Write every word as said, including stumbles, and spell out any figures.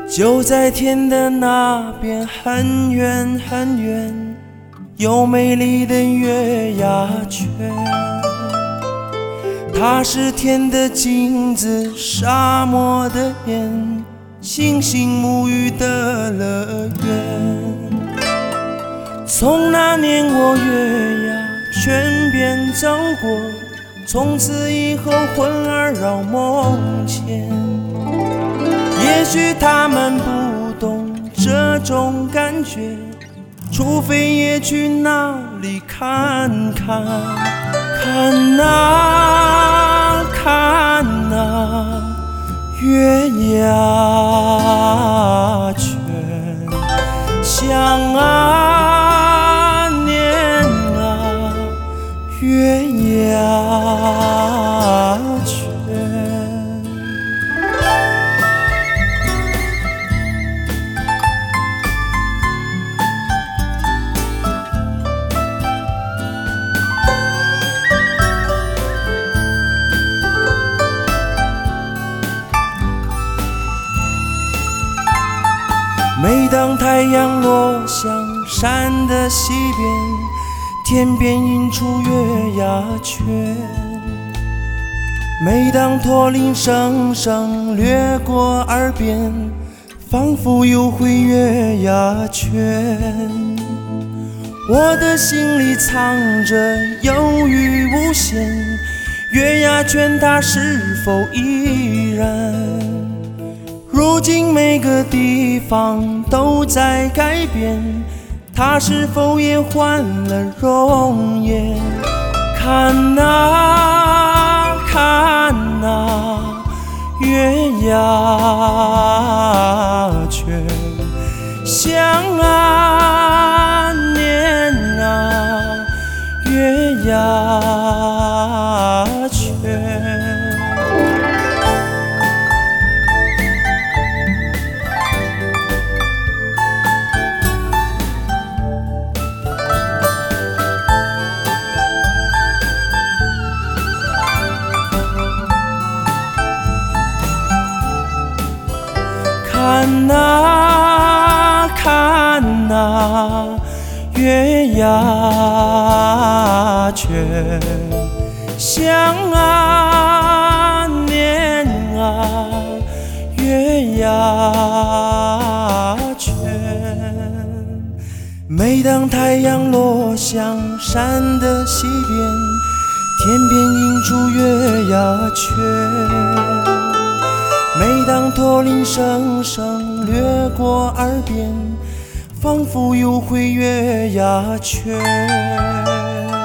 就在天的那边，很远很远，有美丽的月牙泉。它是天的镜子，沙漠的眼，星星沐浴的乐园。从那年我月牙泉边走过，从此以后魂儿绕梦牵。也许他们不懂这种感觉，除非也去那里看看。看啊看啊，月牙泉，想啊念啊，月牙泉。每当太阳落向山的西边，天边映出月牙泉。每当驼铃声声掠过耳边，仿佛又回月牙泉。我的心里藏着忧郁无限，月牙泉它是否依然？如今每个地方都在改变，它是否也换了容颜？看啊看啊，月牙泉，想啊念啊，月牙泉。看啊看啊，月牙泉，想啊念啊，月牙泉。每当太阳落向山的西边，天边映出月牙泉。每当驼铃声声掠过耳边，仿佛又回月牙泉。